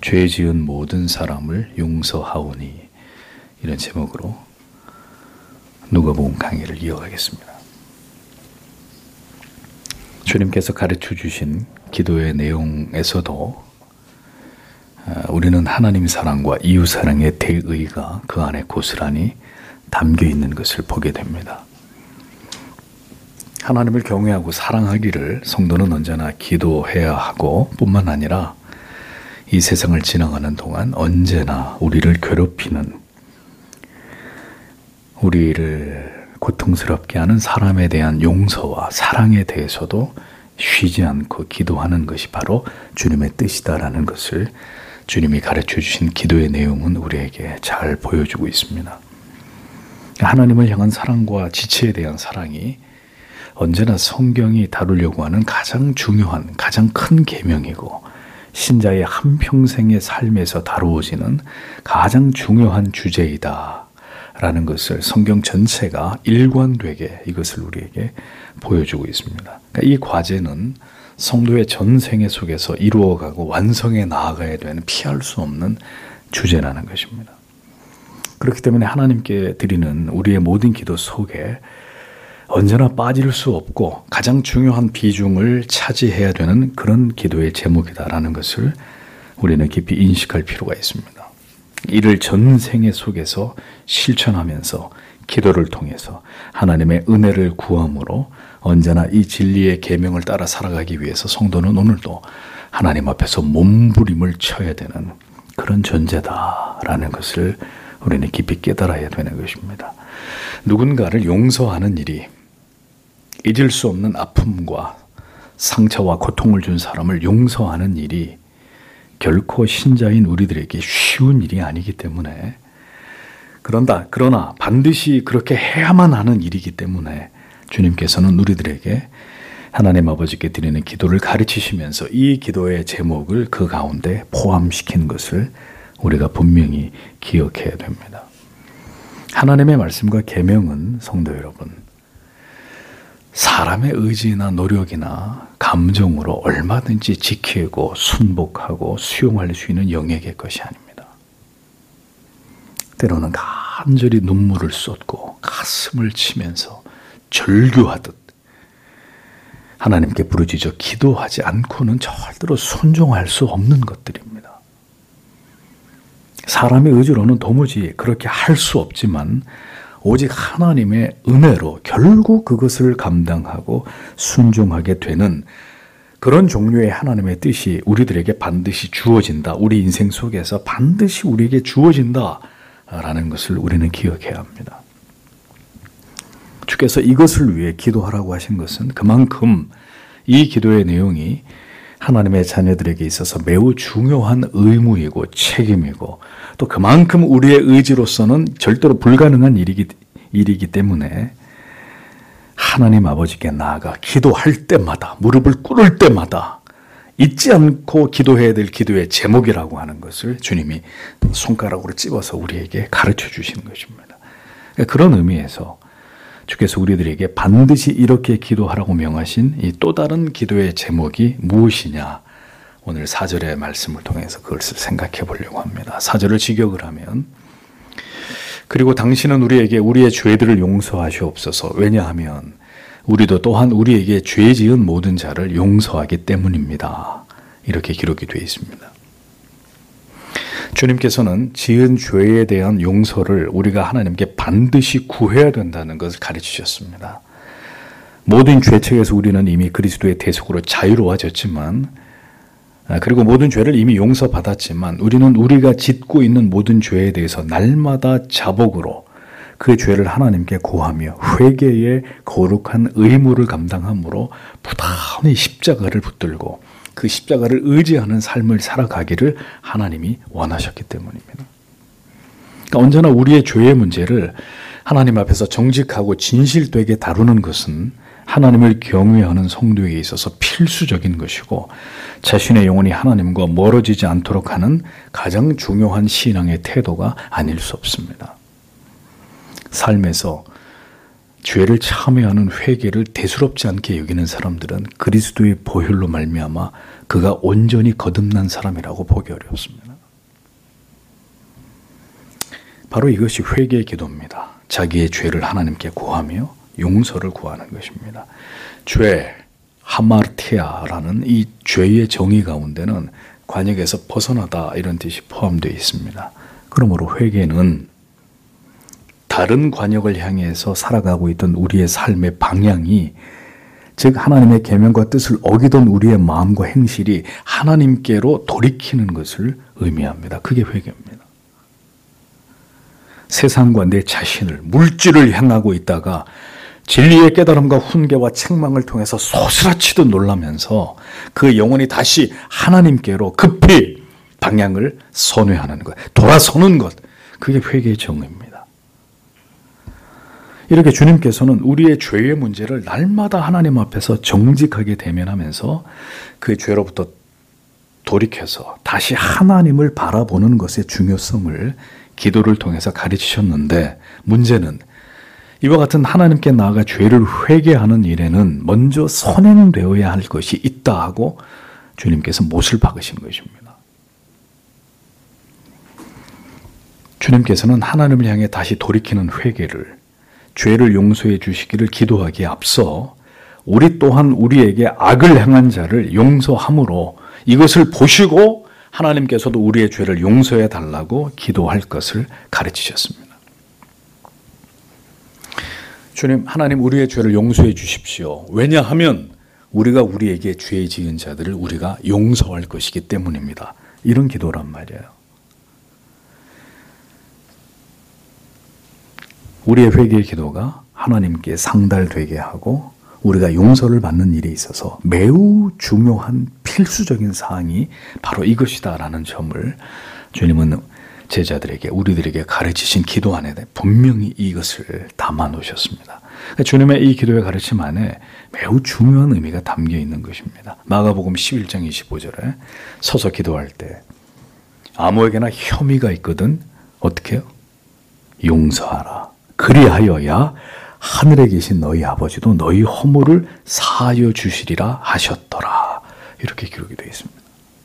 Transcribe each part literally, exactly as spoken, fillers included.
죄 지은 모든 사람을 용서하오니, 이런 제목으로 누가복음 강의를 이어가겠습니다. 주님께서 가르쳐 주신 기도의 내용에서도 우리는 하나님 사랑과 이웃 사랑의 대의가 그 안에 고스란히 담겨 있는 것을 보게 됩니다. 하나님을 경외하고 사랑하기를 성도는 언제나 기도해야 하고, 뿐만 아니라 이 세상을 지나가는 동안 언제나 우리를 괴롭히는, 우리를 고통스럽게 하는 사람에 대한 용서와 사랑에 대해서도 쉬지 않고 기도하는 것이 바로 주님의 뜻이다라는 것을 주님이 가르쳐 주신 기도의 내용은 우리에게 잘 보여주고 있습니다. 하나님을 향한 사랑과 지체에 대한 사랑이 언제나 성경이 다루려고 하는 가장 중요한, 가장 큰 계명이고, 신자의 한평생의 삶에서 다루어지는 가장 중요한 주제이다 라는 것을 성경 전체가 일관되게 이것을 우리에게 보여주고 있습니다. 그러니까 이 과제는 성도의 전생애 속에서 이루어가고 완성해 나아가야 되는 피할 수 없는 주제라는 것입니다. 그렇기 때문에 하나님께 드리는 우리의 모든 기도 속에 언제나 빠질 수 없고 가장 중요한 비중을 차지해야 되는 그런 기도의 제목이다라는 것을 우리는 깊이 인식할 필요가 있습니다. 이를 전생애 속에서 실천하면서 기도를 통해서 하나님의 은혜를 구함으로 언제나 이 진리의 계명을 따라 살아가기 위해서 성도는 오늘도 하나님 앞에서 몸부림을 쳐야 되는 그런 존재다라는 것을 우리는 깊이 깨달아야 되는 것입니다. 누군가를 용서하는 일이, 잊을 수 없는 아픔과 상처와 고통을 준 사람을 용서하는 일이 결코 신자인 우리들에게 쉬운 일이 아니기 때문에, 그런다, 그러나 반드시 그렇게 해야만 하는 일이기 때문에 주님께서는 우리들에게 하나님 아버지께 드리는 기도를 가르치시면서 이 기도의 제목을 그 가운데 포함시킨 것을 우리가 분명히 기억해야 됩니다. 하나님의 말씀과 계명은 성도 여러분, 사람의 의지나 노력이나 감정으로 얼마든지 지키고 순복하고 수용할 수 있는 영역의 것이 아닙니다. 때로는 간절히 눈물을 쏟고 가슴을 치면서 절규하듯 하나님께 부르짖어 기도하지 않고는 절대로 순종할 수 없는 것들입니다. 사람의 의지로는 도무지 그렇게 할 수 없지만 오직 하나님의 은혜로 결국 그것을 감당하고 순종하게 되는 그런 종류의 하나님의 뜻이 우리들에게 반드시 주어진다. 우리 인생 속에서 반드시 우리에게 주어진다라는 것을 우리는 기억해야 합니다. 주께서 이것을 위해 기도하라고 하신 것은 그만큼 이 기도의 내용이 하나님의 자녀들에게 있어서 매우 중요한 의무이고 책임이고, 또 그만큼 우리의 의지로서는 절대로 불가능한 일이기, 일이기 때문에 하나님 아버지께 나아가 기도할 때마다, 무릎을 꿇을 때마다 잊지 않고 기도해야 될 기도의 제목이라고 하는 것을 주님이 손가락으로 찝어서 우리에게 가르쳐 주시는 것입니다. 그런 의미에서 주께서 우리들에게 반드시 이렇게 기도하라고 명하신 이 또 다른 기도의 제목이 무엇이냐, 오늘 사 절의 말씀을 통해서 그것을 생각해 보려고 합니다. 사 절을 직역을 하면, 그리고 당신은 우리에게 우리의 죄들을 용서하시옵소서. 왜냐하면 우리도 또한 우리에게 죄 지은 모든 자를 용서하기 때문입니다. 이렇게 기록이 되어 있습니다. 주님께서는 지은 죄에 대한 용서를 우리가 하나님께 반드시 구해야 된다는 것을 가르치셨습니다. 모든 죄책에서 우리는 이미 그리스도의 대속으로 자유로워졌지만, 그리고 모든 죄를 이미 용서받았지만, 우리는 우리가 짓고 있는 모든 죄에 대해서 날마다 자복으로 그 죄를 하나님께 고하며 회개의 거룩한 의무를 감당함으로 부단히 십자가를 붙들고 그 십자가를 의지하는 삶을 살아가기를 하나님이 원하셨기 때문입니다. 그러니까 언제나 우리의 죄의 문제를 하나님 앞에서 정직하고 진실되게 다루는 것은 하나님을 경외하는 성도에게 있어서 필수적인 것이고, 자신의 영혼이 하나님과 멀어지지 않도록 하는 가장 중요한 신앙의 태도가 아닐 수 없습니다. 삶에서 죄를 참여하는 회개를 대수롭지 않게 여기는 사람들은 그리스도의 보혈로 말미암아 그가 온전히 거듭난 사람이라고 보기 어렵습니다. 바로 이것이 회개의 기도입니다. 자기의 죄를 하나님께 구하며 용서를 구하는 것입니다. 죄, 하마르티아라는 이 죄의 정의 가운데는 관역에서 벗어나다 이런 뜻이 포함되어 있습니다. 그러므로 회개는 다른 관역을 향해서 살아가고 있던 우리의 삶의 방향이, 즉 하나님의 계명과 뜻을 어기던 우리의 마음과 행실이 하나님께로 돌이키는 것을 의미합니다. 그게 회개입니다. 세상과 내 자신을, 물질을 향하고 있다가 진리의 깨달음과 훈계와 책망을 통해서 소스라치듯 놀라면서 그 영혼이 다시 하나님께로 급히 방향을 선회하는 것, 돌아서는 것, 그게 회개의 정의입니다. 이렇게 주님께서는 우리의 죄의 문제를 날마다 하나님 앞에서 정직하게 대면하면서 그 죄로부터 돌이켜서 다시 하나님을 바라보는 것의 중요성을 기도를 통해서 가르치셨는데, 문제는 이와 같은 하나님께 나아가 죄를 회개하는 일에는 먼저 선행되어야 할 것이 있다 하고 주님께서 못을 박으신 것입니다. 주님께서는 하나님을 향해 다시 돌이키는 회개를, 죄를 용서해 주시기를 기도하기에 앞서 우리 또한 우리에게 악을 행한 자를 용서함으로 이것을 보시고 하나님께서도 우리의 죄를 용서해 달라고 기도할 것을 가르치셨습니다. 주님, 하나님 우리의 죄를 용서해 주십시오. 왜냐하면 우리가 우리에게 죄 지은 자들을 우리가 용서할 것이기 때문입니다. 이런 기도란 말이에요. 우리의 회개의 기도가 하나님께 상달되게 하고 우리가 용서를 받는 일에 있어서 매우 중요한 필수적인 사항이 바로 이것이다라는 점을 주님은 제자들에게, 우리들에게 가르치신 기도 안에 분명히 이것을 담아 놓으셨습니다. 주님의 이 기도의 가르침 안에 매우 중요한 의미가 담겨 있는 것입니다. 마가복음 십일 장 이십오 절에 서서 기도할 때 아무에게나 혐의가 있거든 어떻게 해요? 용서하라. 그리하여야 하늘에 계신 너희 아버지도 너희 허물을 사하여 주시리라 하셨더라. 이렇게 기록이 되어 있습니다.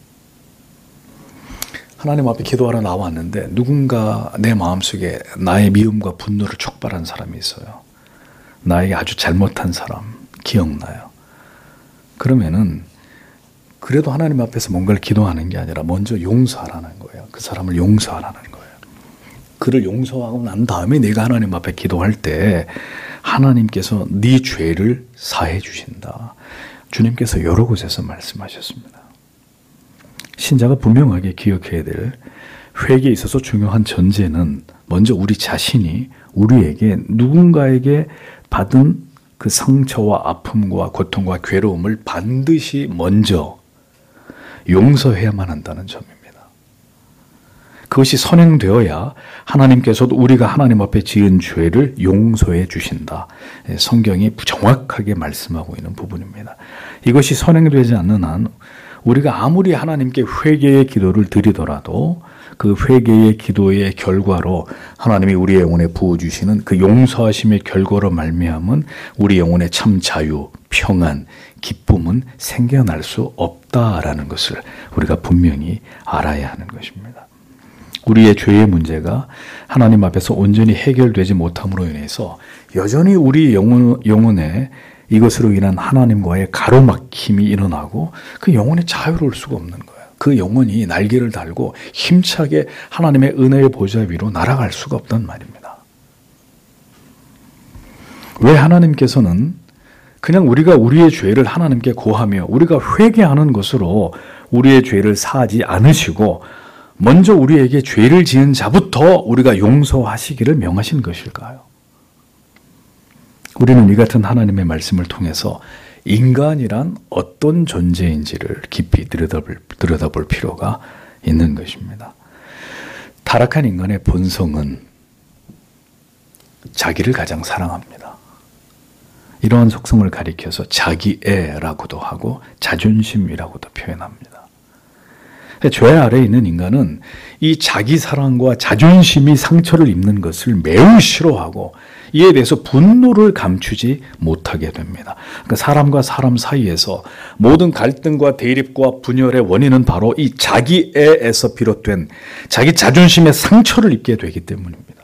하나님 앞에 기도하러 나왔는데 누군가 내 마음속에 나의 미움과 분노를 촉발한 사람이 있어요. 나에게 아주 잘못한 사람 기억나요. 그러면은 그래도 하나님 앞에서 뭔가를 기도하는 게 아니라 먼저 용서하라는 거예요. 그 사람을 용서하라는 거예요. 그를 용서하고 난 다음에 내가 하나님 앞에 기도할 때 하나님께서 네 죄를 사해 주신다. 주님께서 여러 곳에서 말씀하셨습니다. 신자가 분명하게 기억해야 될 회개에 있어서 중요한 전제는 먼저 우리 자신이 우리에게 누군가에게 받은 그 상처와 아픔과 고통과 괴로움을 반드시 먼저 용서해야만 한다는 점입니다. 그것이 선행되어야 하나님께서도 우리가 하나님 앞에 지은 죄를 용서해 주신다. 성경이 정확하게 말씀하고 있는 부분입니다. 이것이 선행되지 않는 한 우리가 아무리 하나님께 회개의 기도를 드리더라도 그 회개의 기도의 결과로 하나님이 우리 영혼에 부어주시는 그 용서하심의 결과로 말미암은 우리 영혼의 참 자유, 평안, 기쁨은 생겨날 수 없다라는 것을 우리가 분명히 알아야 하는 것입니다. 우리의 죄의 문제가 하나님 앞에서 온전히 해결되지 못함으로 인해서 여전히 우리 영혼, 영혼에 이것으로 인한 하나님과의 가로막힘이 일어나고 그 영혼이 자유로울 수가 없는 거예요. 그 영혼이 날개를 달고 힘차게 하나님의 은혜의 보좌 위로 날아갈 수가 없단 말입니다. 왜 하나님께서는 그냥 우리가 우리의 죄를 하나님께 고하며 우리가 회개하는 것으로 우리의 죄를 사하지 않으시고 먼저 우리에게 죄를 지은 자부터 우리가 용서하시기를 명하신 것일까요? 우리는 이 같은 하나님의 말씀을 통해서 인간이란 어떤 존재인지를 깊이 들여다볼, 들여다볼 필요가 있는 것입니다. 타락한 인간의 본성은 자기를 가장 사랑합니다. 이러한 속성을 가리켜서 자기애라고도 하고 자존심이라고도 표현합니다. 죄 아래에 있는 인간은 이 자기 사랑과 자존심이 상처를 입는 것을 매우 싫어하고 이에 대해서 분노를 감추지 못하게 됩니다. 그러니까 사람과 사람 사이에서 모든 갈등과 대립과 분열의 원인은 바로 이 자기애에서 비롯된 자기 자존심의 상처를 입게 되기 때문입니다.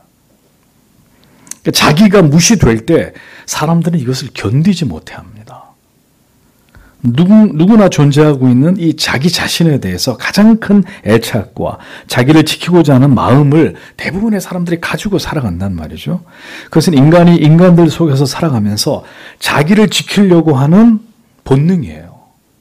그러니까 자기가 무시될 때 사람들은 이것을 견디지 못해 합니다. 누구, 누구나 존재하고 있는 이 자기 자신에 대해서 가장 큰 애착과 자기를 지키고자 하는 마음을 대부분의 사람들이 가지고 살아간단 말이죠. 그것은 인간이 인간들 속에서 살아가면서 자기를 지키려고 하는 본능이에요.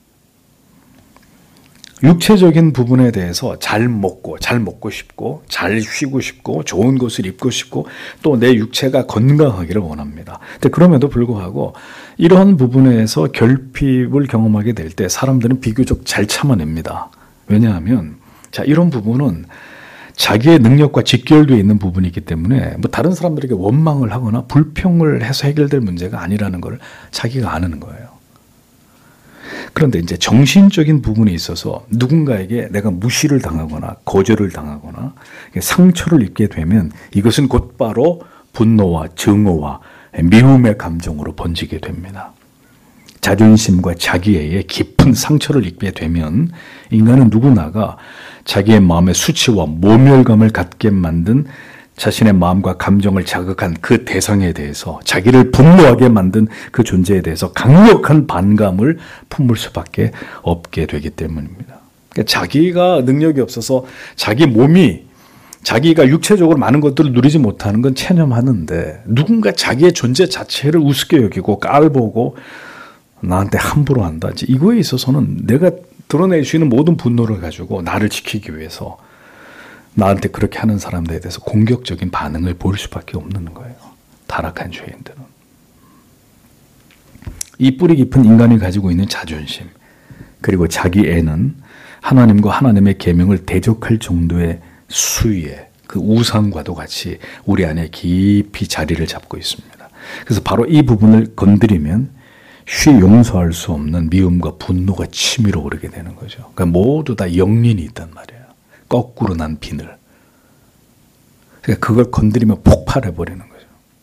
육체적인 부분에 대해서 잘 먹고, 잘 먹고 싶고, 잘 쉬고 싶고, 좋은 것을 입고 싶고, 또 내 육체가 건강하기를 원합니다. 근데 그럼에도 불구하고 이러한 부분에서 결핍을 경험하게 될 때 사람들은 비교적 잘 참아냅니다. 왜냐하면 자, 이런 부분은 자기의 능력과 직결되어 있는 부분이기 때문에 뭐 다른 사람들에게 원망을 하거나 불평을 해서 해결될 문제가 아니라는 걸 자기가 아는 거예요. 그런데 이제 정신적인 부분에 있어서 누군가에게 내가 무시를 당하거나 거절을 당하거나 상처를 입게 되면 이것은 곧바로 분노와 증오와 미움의 감정으로 번지게 됩니다. 자존심과 자기애에 깊은 상처를 입게 되면 인간은 누구나가 자기의 마음의 수치와 모멸감을 갖게 만든 자신의 마음과 감정을 자극한 그 대상에 대해서 자기를 분노하게 만든 그 존재에 대해서 강력한 반감을 품을 수밖에 없게 되기 때문입니다. 그러니까 자기가 능력이 없어서 자기 몸이 자기가 육체적으로 많은 것들을 누리지 못하는 건 체념하는데 누군가 자기의 존재 자체를 우습게 여기고 깔보고 나한테 함부로 한다. 이거에 있어서는 내가 드러낼 수 있는 모든 분노를 가지고 나를 지키기 위해서 나한테 그렇게 하는 사람들에 대해서 공격적인 반응을 보일 수밖에 없는 거예요. 타락한 죄인들은. 이 뿌리 깊은 인간이 가지고 있는 자존심 그리고 자기애는 하나님과 하나님의 계명을 대적할 정도의 수위의 그 우상과도 같이 우리 안에 깊이 자리를 잡고 있습니다. 그래서 바로 이 부분을 건드리면 쉬 용서할 수 없는 미움과 분노가 치밀어 오르게 되는 거죠. 그러니까 모두 다 영린이 있단 말이에요. 거꾸로 난 비늘. 그러니까 그걸 건드리면 폭발해버리는 거죠.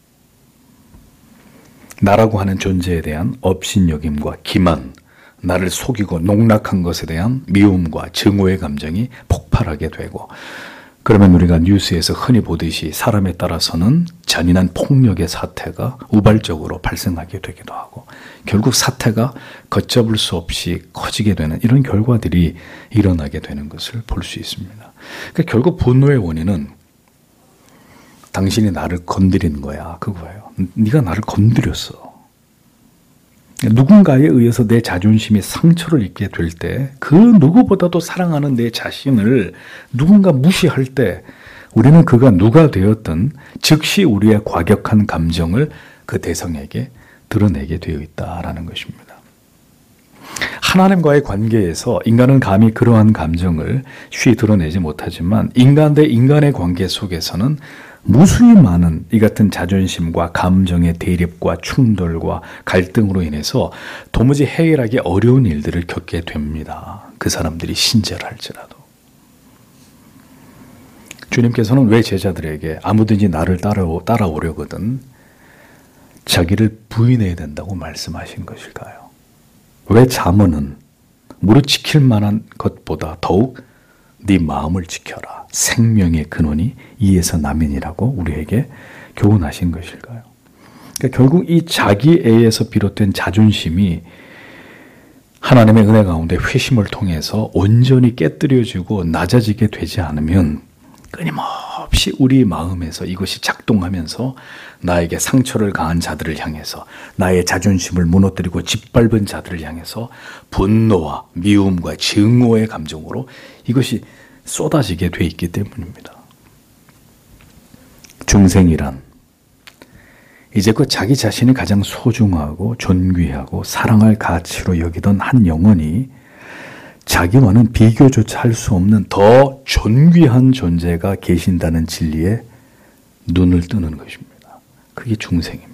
나라고 하는 존재에 대한 업신여김과 기만, 나를 속이고 농락한 것에 대한 미움과 증오의 감정이 폭발하게 되고, 그러면 우리가 뉴스에서 흔히 보듯이 사람에 따라서는 잔인한 폭력의 사태가 우발적으로 발생하게 되기도 하고, 결국 사태가 걷잡을 수 없이 커지게 되는 이런 결과들이 일어나게 되는 것을 볼 수 있습니다. 그러니까 결국 분노의 원인은 당신이 나를 건드린 거야, 그거예요. 네가 나를 건드렸어. 누군가에 의해서 내 자존심이 상처를 입게 될 때 그 누구보다도 사랑하는 내 자신을 누군가 무시할 때 우리는 그가 누가 되었든 즉시 우리의 과격한 감정을 그 대상에게 드러내게 되어 있다라는 것입니다. 하나님과의 관계에서 인간은 감히 그러한 감정을 쉬 드러내지 못하지만 인간 대 인간의 관계 속에서는 무수히 많은 이 같은 자존심과 감정의 대립과 충돌과 갈등으로 인해서 도무지 해결하기 어려운 일들을 겪게 됩니다. 그 사람들이 신자랄지라도. 주님께서는 왜 제자들에게 아무든지 나를 따라오, 따라오려거든 자기를 부인해야 된다고 말씀하신 것일까요? 왜 잠언은 무릇 지킬 만한 것보다 더욱 네 마음을 지켜라. 생명의 근원이 이에서 나면이라고 우리에게 교훈하신 것일까요? 그러니까 결국 이 자기애에서 비롯된 자존심이 하나님의 은혜 가운데 회심을 통해서 온전히 깨뜨려지고 낮아지게 되지 않으면 끊임없이 우리 마음에서 이것이 작동하면서 나에게 상처를 가한 자들을 향해서 나의 자존심을 무너뜨리고 짓밟은 자들을 향해서 분노와 미움과 증오의 감정으로 이것이 쏟아지게 돼 있기 때문입니다. 중생이란 이제껏 자기 자신이 가장 소중하고 존귀하고 사랑할 가치로 여기던 한 영혼이 자기와는 비교조차 할 수 없는 더 존귀한 존재가 계신다는 진리에 눈을 뜨는 것입니다. 그게 중생입니다.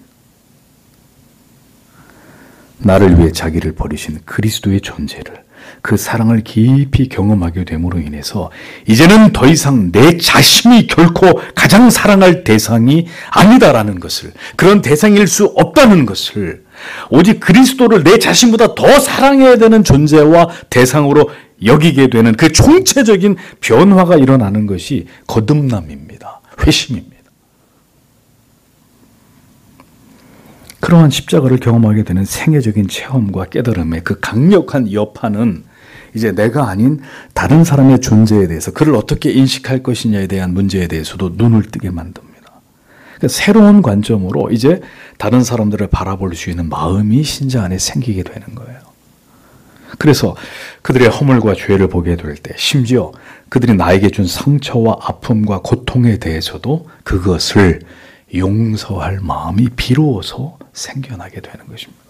나를 위해 자기를 버리신 그리스도의 존재를, 그 사랑을 깊이 경험하게 됨으로 인해서 이제는 더 이상 내 자신이 결코 가장 사랑할 대상이 아니다라는 것을, 그런 대상일 수 없다는 것을, 오직 그리스도를 내 자신보다 더 사랑해야 되는 존재와 대상으로 여기게 되는 그 총체적인 변화가 일어나는 것이 거듭남입니다. 회심입니다. 그러한 십자가를 경험하게 되는 생애적인 체험과 깨달음의 그 강력한 여파는 이제 내가 아닌 다른 사람의 존재에 대해서 그를 어떻게 인식할 것이냐에 대한 문제에 대해서도 눈을 뜨게 만듭니다. 그러니까 새로운 관점으로 이제 다른 사람들을 바라볼 수 있는 마음이 신자 안에 생기게 되는 거예요. 그래서 그들의 허물과 죄를 보게 될 때, 심지어 그들이 나에게 준 상처와 아픔과 고통에 대해서도 그것을 용서할 마음이 비로소 생겨나게 되는 것입니다.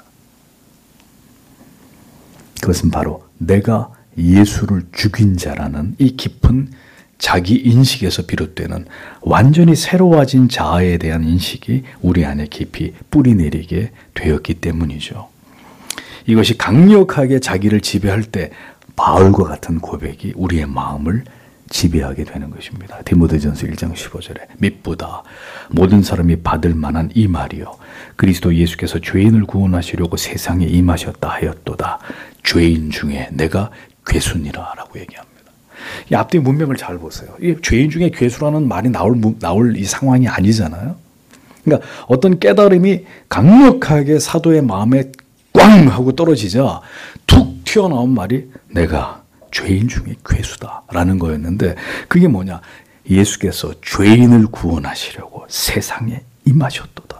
그것은 바로 내가 예수를 죽인 자라는 이 깊은 자기 인식에서 비롯되는 완전히 새로워진 자아에 대한 인식이 우리 안에 깊이 뿌리내리게 되었기 때문이죠. 이것이 강력하게 자기를 지배할 때 바울과 같은 고백이 우리의 마음을 지배하게 되는 것입니다. 디모데전서 일 장 십오 절에 mit보다 모든 사람이 받을 만한 이 말이요 그리스도 예수께서 죄인을 구원하시려고 세상에 임하셨다 하였도다. 죄인 중에 내가 괴수니라 라고 얘기합니다. 이 앞뒤 문맥을 잘 보세요. 이 죄인 중에 괴수라는 말이 나올, 나올 이 상황이 아니잖아요. 그러니까 어떤 깨달음이 강력하게 사도의 마음에 꽝 하고 떨어지자 툭 튀어나온 말이 내가 죄인 중에 괴수다라는 거였는데 그게 뭐냐? 예수께서 죄인을 구원하시려고 세상에 임하셨도다.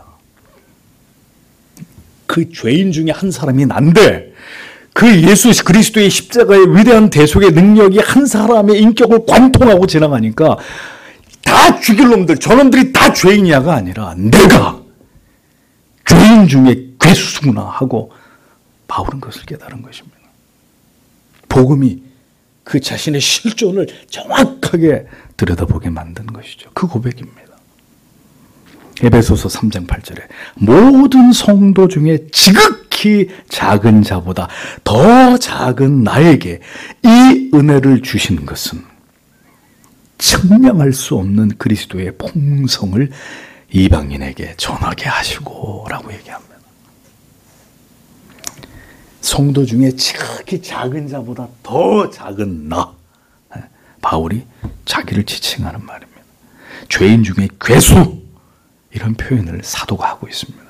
그 죄인 중에 한 사람이 난데 그 예수 그리스도의 십자가의 위대한 대속의 능력이 한 사람의 인격을 관통하고 지나가니까 다 죽일 놈들, 저놈들이 다 죄인이야가 아니라 내가 죄인 중에 괴수구나 하고 바울은 그것을 깨달은 것입니다. 복음이 그 자신의 실존을 정확하게 들여다보게 만든 것이죠. 그 고백입니다. 에베소서 삼 장 팔 절에 모든 성도 중에 지극히 작은 자보다 더 작은 나에게 이 은혜를 주신 것은 측량할 수 없는 그리스도의 풍성을 이방인에게 전하게 하시고 라고 얘기합니다. 성도 중에 지극히 작은 자보다 더 작은 나. 바울이 자기를 지칭하는 말입니다. 죄인 중에 괴수 이런 표현을 사도가 하고 있습니다.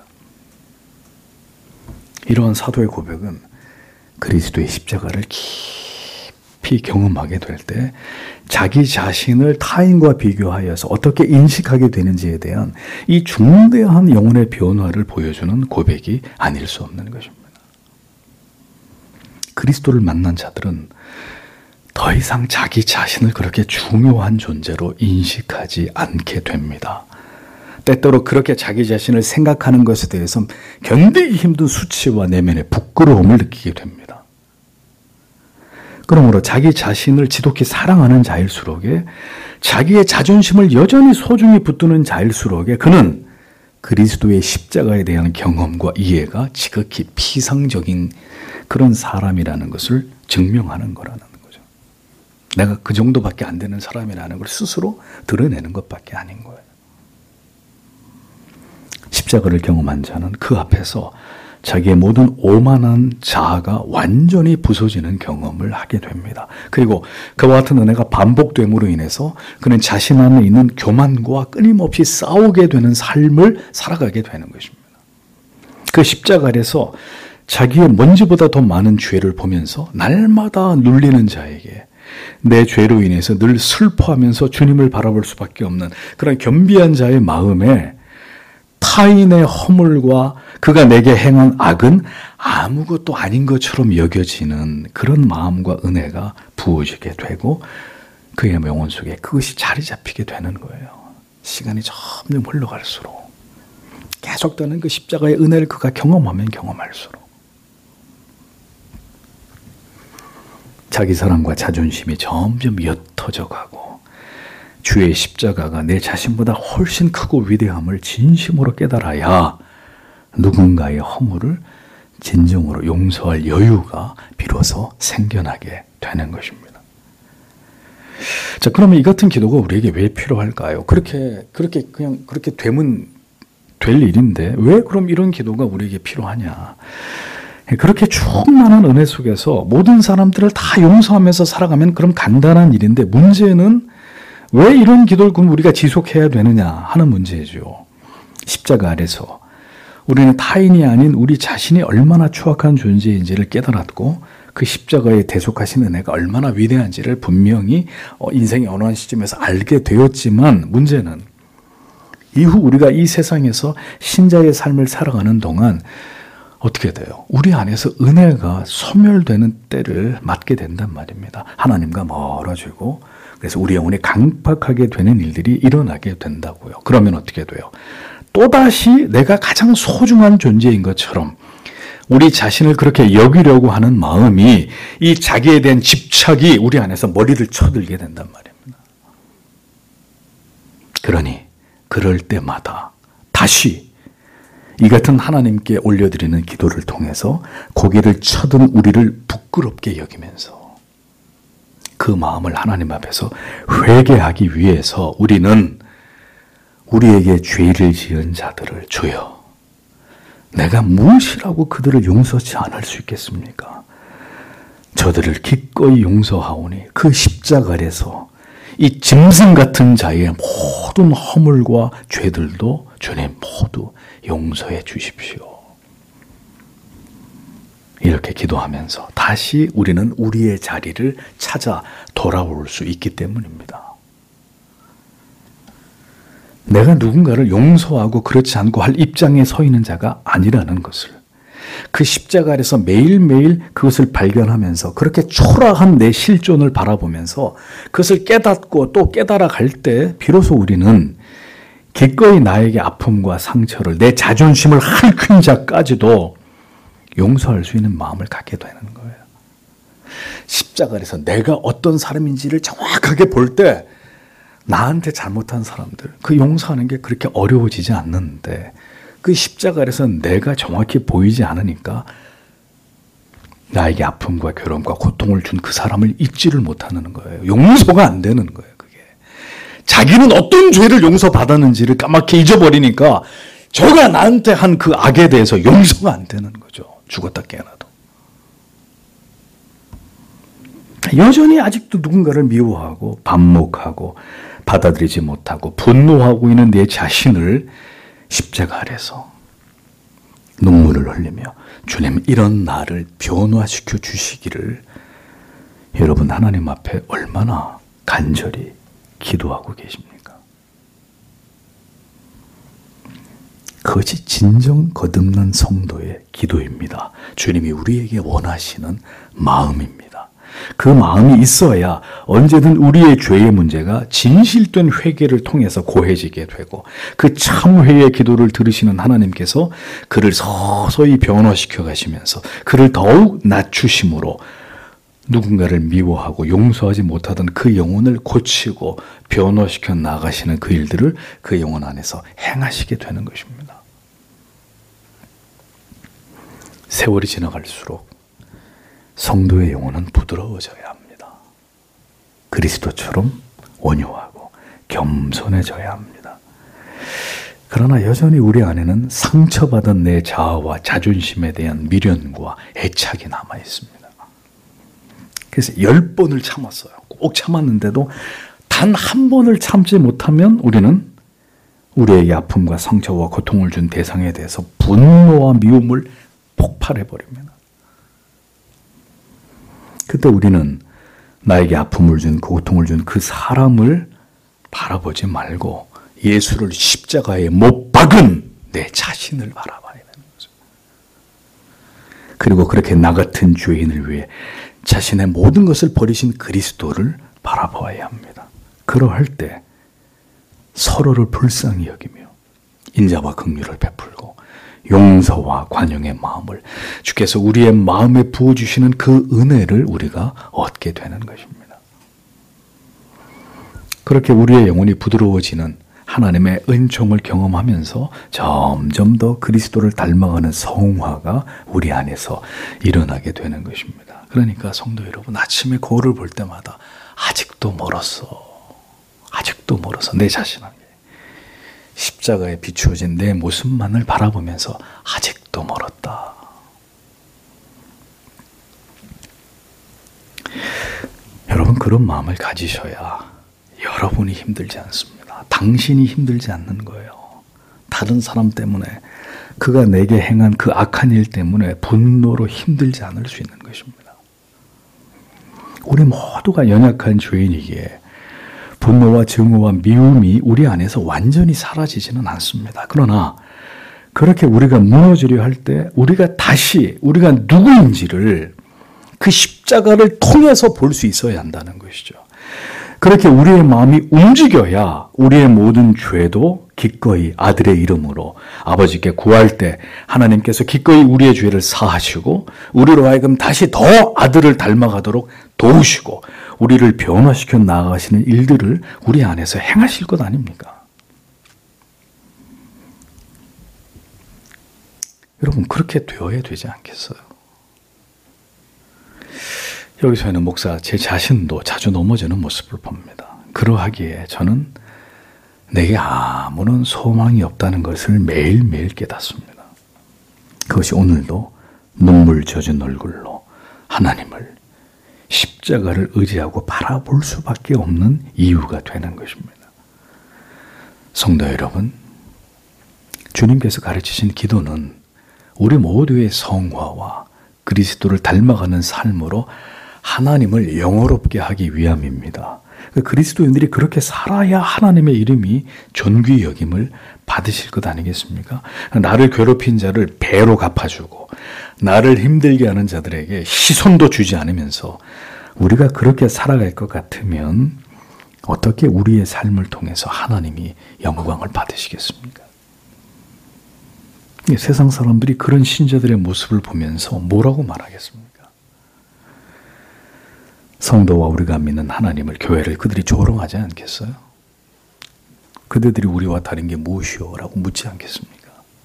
이러한 사도의 고백은 그리스도의 십자가를 깊이 경험하게 될 때 자기 자신을 타인과 비교하여서 어떻게 인식하게 되는지에 대한 이 중대한 영혼의 변화를 보여주는 고백이 아닐 수 없는 것입니다. 그리스도를 만난 자들은 더 이상 자기 자신을 그렇게 중요한 존재로 인식하지 않게 됩니다. 때때로 그렇게 자기 자신을 생각하는 것에 대해서 견디기 힘든 수치와 내면의 부끄러움을 느끼게 됩니다. 그러므로 자기 자신을 지독히 사랑하는 자일수록에 자기의 자존심을 여전히 소중히 붙드는 자일수록에 그는 그리스도의 십자가에 대한 경험과 이해가 지극히 피상적인 그런 사람이라는 것을 증명하는 거라는 거죠. 내가 그 정도밖에 안 되는 사람이라는 걸 스스로 드러내는 것밖에 아닌 거예요. 십자가를 경험한 자는 그 앞에서 자기의 모든 오만한 자아가 완전히 부서지는 경험을 하게 됩니다. 그리고 그와 같은 은혜가 반복됨으로 인해서 그는 자신 안에 있는 교만과 끊임없이 싸우게 되는 삶을 살아가게 되는 것입니다. 그 십자가 아래서 자기의 먼지보다 더 많은 죄를 보면서 날마다 눌리는 자에게 내 죄로 인해서 늘 슬퍼하면서 주님을 바라볼 수밖에 없는 그런 겸비한 자의 마음에 타인의 허물과 그가 내게 행한 악은 아무것도 아닌 것처럼 여겨지는 그런 마음과 은혜가 부어지게 되고 그의 영혼 속에 그것이 자리 잡히게 되는 거예요. 시간이 점점 흘러갈수록 계속되는 그 십자가의 은혜를 그가 경험하면 경험할수록 자기 사랑과 자존심이 점점 옅어져 가고 주의 십자가가 내 자신보다 훨씬 크고 위대함을 진심으로 깨달아야 누군가의 허물을 진정으로 용서할 여유가 비로소 생겨나게 되는 것입니다. 자, 그러면 이 같은 기도가 우리에게 왜 필요할까요? 그렇게, 그렇게, 그냥 그렇게 되면 될 일인데, 왜 그럼 이런 기도가 우리에게 필요하냐? 그렇게 충만한 은혜 속에서 모든 사람들을 다 용서하면서 살아가면 그럼 간단한 일인데, 문제는 왜 이런 기도를 그럼 우리가 지속해야 되느냐 하는 문제죠. 십자가 아래서 우리는 타인이 아닌 우리 자신이 얼마나 추악한 존재인지를 깨달았고 그 십자가에 대속하신 은혜가 얼마나 위대한지를 분명히 인생의 어느 한 시점에서 알게 되었지만 문제는 이후 우리가 이 세상에서 신자의 삶을 살아가는 동안 어떻게 돼요? 우리 안에서 은혜가 소멸되는 때를 맞게 된단 말입니다. 하나님과 멀어지고 그래서 우리 영혼이 강팍하게 되는 일들이 일어나게 된다고요. 그러면 어떻게 돼요? 또다시 내가 가장 소중한 존재인 것처럼 우리 자신을 그렇게 여기려고 하는 마음이 이 자기에 대한 집착이 우리 안에서 머리를 쳐들게 된단 말입니다. 그러니 그럴 때마다 다시 이 같은 하나님께 올려드리는 기도를 통해서 고개를 쳐든 우리를 부끄럽게 여기면서 그 마음을 하나님 앞에서 회개하기 위해서 우리는 우리에게 죄를 지은 자들을 주여 내가 무엇이라고 그들을 용서치 않을 수 있겠습니까? 저들을 기꺼이 용서하오니 그 십자가 아래서 이 짐승 같은 자의 모든 허물과 죄들도 주님 모두 용서해 주십시오. 이렇게 기도하면서 다시 우리는 우리의 자리를 찾아 돌아올 수 있기 때문입니다. 내가 누군가를 용서하고 그렇지 않고 할 입장에 서 있는 자가 아니라는 것을 그 십자가 아래서 매일매일 그것을 발견하면서 그렇게 초라한 내 실존을 바라보면서 그것을 깨닫고 또 깨달아 갈 때 비로소 우리는 기꺼이 나에게 아픔과 상처를 내 자존심을 핥은 자까지도 용서할 수 있는 마음을 갖게 되는 거예요. 십자가 아래서 내가 어떤 사람인지를 정확하게 볼 때 나한테 잘못한 사람들 그 용서하는 게 그렇게 어려워지지 않는데 그 십자가 아래서 내가 정확히 보이지 않으니까 나에게 아픔과 괴로움과 고통을 준 그 사람을 잊지를 못하는 거예요. 용서가 안 되는 거예요. 그게 자기는 어떤 죄를 용서받았는지를 까맣게 잊어버리니까 저가 나한테 한 그 악에 대해서 용서가 안 되는 거죠. 죽었다 깨어나도. 여전히 아직도 누군가를 미워하고 반목하고 받아들이지 못하고 분노하고 있는 내 자신을 십자가 아래서 눈물을 흘리며 주님 이런 나를 변화시켜 주시기를 여러분 하나님 앞에 얼마나 간절히 기도하고 계십니까? 그것이 진정 거듭난 성도의 기도입니다. 주님이 우리에게 원하시는 마음입니다. 그 마음이 있어야 언제든 우리의 죄의 문제가 진실된 회개를 통해서 고해지게 되고 그 참회의 기도를 들으시는 하나님께서 그를 서서히 변화시켜 가시면서 그를 더욱 낮추심으로 누군가를 미워하고 용서하지 못하던 그 영혼을 고치고 변화시켜 나가시는 그 일들을 그 영혼 안에서 행하시게 되는 것입니다. 세월이 지나갈수록 성도의 영혼은 부드러워져야 합니다. 그리스도처럼 온유하고 겸손해져야 합니다. 그러나 여전히 우리 안에는 상처받은 내 자아와 자존심에 대한 미련과 애착이 남아 있습니다. 그래서 열 번을 참았어요. 꼭 참았는데도 단 한 번을 참지 못하면 우리는 우리에게 아픔과 상처와 고통을 준 대상에 대해서 분노와 미움을 폭발해버립니다. 그때 우리는 나에게 아픔을 준, 그 고통을 준 그 사람을 바라보지 말고 예수를 십자가에 못 박은 내 자신을 바라봐야 되는 거죠. 그리고 그렇게 나 같은 죄인을 위해 자신의 모든 것을 버리신 그리스도를 바라보아야 합니다. 그러할 때 서로를 불쌍히 여기며 인자와 긍휼을 베풀고 용서와 관용의 마음을 주께서 우리의 마음에 부어주시는 그 은혜를 우리가 얻게 되는 것입니다. 그렇게 우리의 영혼이 부드러워지는 하나님의 은총을 경험하면서 점점 더 그리스도를 닮아가는 성화가 우리 안에서 일어나게 되는 것입니다. 그러니까 성도 여러분, 아침에 거울을 볼 때마다 아직도 멀었어. 아직도 멀어서 내 자신에게 십자가에 비추어진 내 모습만을 바라보면서 아직도 멀었다. 여러분, 그런 마음을 가지셔야 여러분이 힘들지 않습니다. 당신이 힘들지 않는 거예요. 다른 사람 때문에 그가 내게 행한 그 악한 일 때문에 분노로 힘들지 않을 수 있는 것입니다. 우리 모두가 연약한 죄인이기에 분노와 증오와 미움이 우리 안에서 완전히 사라지지는 않습니다. 그러나 그렇게 우리가 무너지려 할 때 우리가 다시 우리가 누구인지를 그 십자가를 통해서 볼 수 있어야 한다는 것이죠. 그렇게 우리의 마음이 움직여야 우리의 모든 죄도 기꺼이 아들의 이름으로 아버지께 구할 때 하나님께서 기꺼이 우리의 죄를 사하시고 우리로 하여금 다시 더 아들을 닮아가도록 도우시고 우리를 변화시켜 나아가시는 일들을 우리 안에서 행하실 것 아닙니까? 여러분, 그렇게 되어야 되지 않겠어요? 여기서는 목사 제 자신도 자주 넘어지는 모습을 봅니다. 그러하기에 저는 내게 아무런 소망이 없다는 것을 매일매일 깨닫습니다. 그것이 오늘도 눈물 젖은 얼굴로 하나님을 십자가를 의지하고 바라볼 수밖에 없는 이유가 되는 것입니다. 성도 여러분, 주님께서 가르치신 기도는 우리 모두의 성화와 그리스도를 닮아가는 삶으로 하나님을 영화롭게 하기 위함입니다. 그리스도인들이 그렇게 살아야 하나님의 이름이 존귀 여김을 받으실 것 아니겠습니까? 나를 괴롭힌 자를 배로 갚아주고 나를 힘들게 하는 자들에게 시선도 주지 않으면서 우리가 그렇게 살아갈 것 같으면 어떻게 우리의 삶을 통해서 하나님이 영광을 받으시겠습니까? 세상 사람들이 그런 신자들의 모습을 보면서 뭐라고 말하겠습니까? 성도와 우리가 믿는 하나님을, 교회를 그들이 조롱하지 않겠어요? 그들이 우리와 다른 게 무엇이요? 라고 묻지 않겠습니까?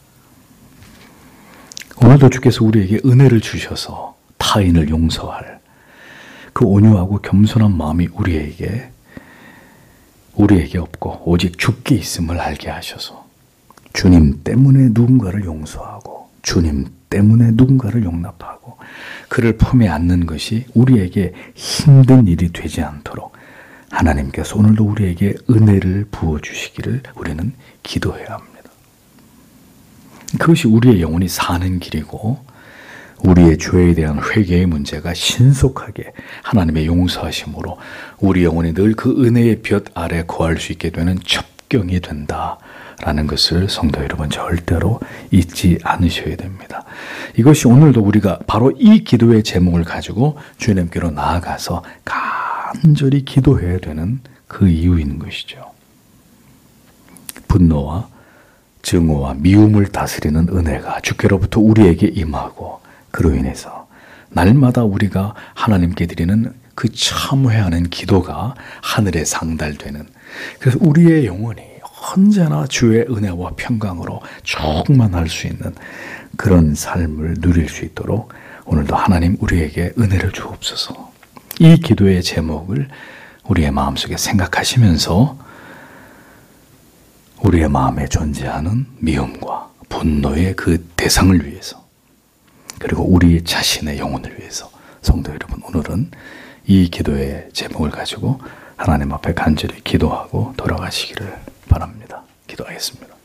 오늘도 주께서 우리에게 은혜를 주셔서 타인을 용서할 그 온유하고 겸손한 마음이 우리에게 우리에게 없고 오직 주께 있음을 알게 하셔서 주님 때문에 누군가를 용서하고 주님 때문에 누군가를 용납하고 그를 품에 안는 것이 우리에게 힘든 일이 되지 않도록 하나님께서 오늘도 우리에게 은혜를 부어주시기를 우리는 기도해야 합니다. 그것이 우리의 영혼이 사는 길이고 우리의 죄에 대한 회개의 문제가 신속하게 하나님의 용서하심으로 우리 영혼이 늘 그 은혜의 볕 아래 거할 수 있게 되는 첩경이 된다. 라는 것을 성도 여러분 절대로 잊지 않으셔야 됩니다. 이것이 오늘도 우리가 바로 이 기도의 제목을 가지고 주님께로 나아가서 간절히 기도해야 되는 그 이유인 것이죠. 분노와 증오와 미움을 다스리는 은혜가 주께로부터 우리에게 임하고 그로 인해서 날마다 우리가 하나님께 드리는 그 참회하는 기도가 하늘에 상달되는, 그래서 우리의 영혼이 언제나 주의 은혜와 평강으로 충만할 수 있는 그런 삶을 누릴 수 있도록 오늘도 하나님 우리에게 은혜를 주옵소서. 이 기도의 제목을 우리의 마음속에 생각하시면서 우리의 마음에 존재하는 미움과 분노의 그 대상을 위해서 그리고 우리 자신의 영혼을 위해서 성도 여러분 오늘은 이 기도의 제목을 가지고 하나님 앞에 간절히 기도하고 돌아가시기를 바랍니다. 기도하겠습니다.